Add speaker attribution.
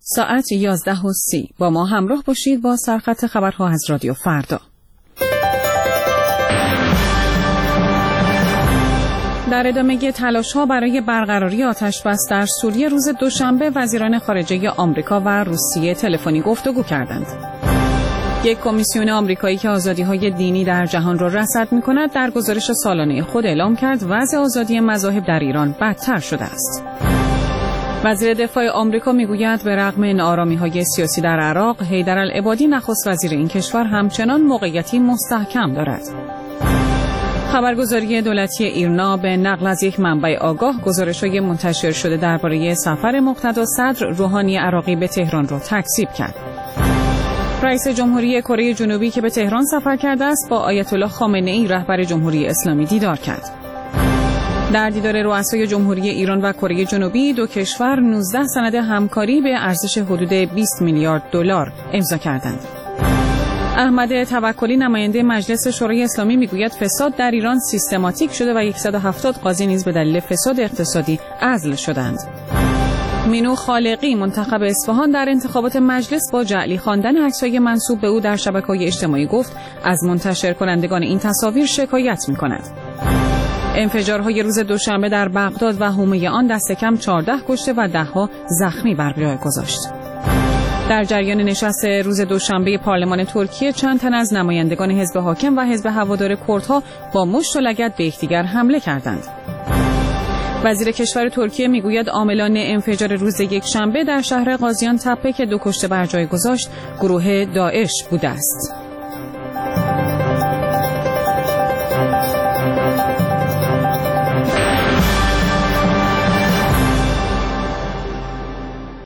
Speaker 1: ساعت 11:30 با ما همراه باشید با سرخط خبرها از رادیو فردا. در ادامه تلاش‌ها برای برقراری آتش‌بس در سوریه روز دوشنبه وزیران خارجه آمریکا و روسیه تلفنی گفتگو کردند. یک کمیسیون آمریکایی که آزادی‌های دینی در جهان را رصد می‌کند در گزارش سالانه خود اعلام کرد وضع آزادی مذاهب در ایران بدتر شده است. وزیر دفاع آمریکا میگوید به رغم ناآرامی‌های سیاسی در عراق، حیدرالعبادی نخست وزیر این کشور همچنان موقعیتی مستحکم دارد. خبرگزاری دولتی ایرنا به نقل از یک منبع آگاه گزارش‌های منتشر شده درباره سفر مقتدا صدر روحانی عراقی به تهران را تکذیب کرد. رئیس جمهوری کره جنوبی که به تهران سفر کرده است با آیت الله خامنه‌ای رهبر جمهوری اسلامی دیدار کرد. در دیدار رؤسای جمهوری ایران و کره جنوبی دو کشور 19 سند همکاری به ارزش حدود 20 میلیارد دلار امضا کردند. احمد توکلی نماینده مجلس شورای اسلامی میگوید فساد در ایران سیستماتیک شده و 170 قاضی نیز به دلیل فساد اقتصادی عزل شدند. مینو خالقی منتخب اصفهان در انتخابات مجلس با جعلی خواندن عکس‌های منسوب به او در شبکه‌های اجتماعی گفت از منتشر کنندگان این تصاویر شکایت می‌کند. انفجارهای روز دوشنبه در بغداد و حومه آن دست کم 14 کشته و ده‌ها زخمی بر جای گذاشت. در جریان نشست روز دوشنبه پارلمان ترکیه چند تن از نمایندگان حزب حاکم و حزب هوادار کردها با مشت و لگد به یکدیگر حمله کردند. وزیر کشور ترکیه میگوید عاملان انفجار روز یکشنبه در شهر قازیان تپه که 2 کشته بر جای گذاشت گروه داعش بوده است.